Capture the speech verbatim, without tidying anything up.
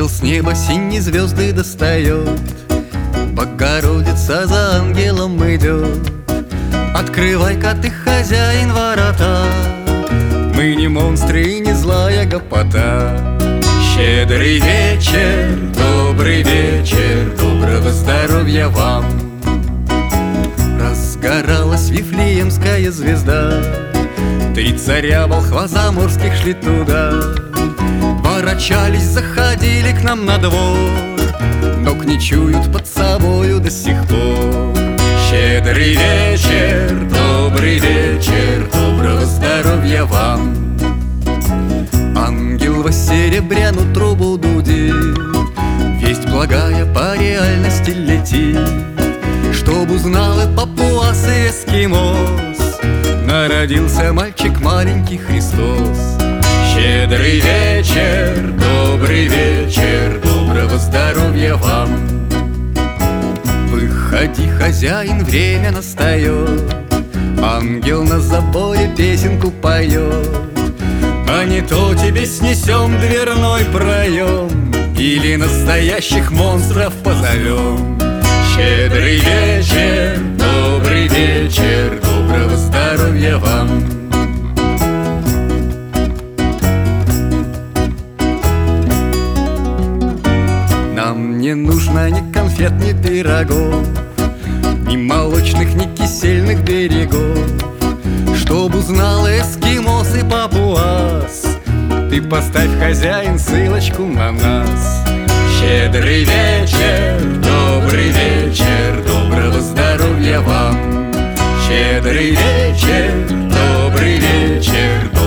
Ангел с неба синие звезды достает, Богородица за ангелом идет. Открывай-ка ты, хозяин, ворота, мы не монстры и не злая гопота. Щедрый вечер, добрый вечер, доброго здоровья вам. Разгоралась Вифлеемская звезда, три царя волхва заморских шли туда. Ворочались, заходили к нам на двор, ног не чуют под собою до сих пор. Щедрый вечер, добрый вечер, доброго здоровья вам. Ангел во серебряную трубу дудит, весть благая по реальности летит, чтоб узнал и папуас, и эскимос, народился мальчик маленький Христос. Щедрый вечер, добрый вечер, доброго здоровья вам. Выходи, хозяин, время настает, ангел на заборе песенку поет. А не то тебе снесем дверной проем, или настоящих монстров позовем. Щедрый вечер, добрый вечер, доброго здоровья вам. Нам не нужно ни конфет, ни пирогов, ни молочных, ни кисельных берегов, чтоб узнал эскимос и папуас. Ты поставь, хозяин, ссылочку на нас. Щедрый вечер, добрый вечер, доброго здоровья вам. Щедрый вечер, добрый вечер,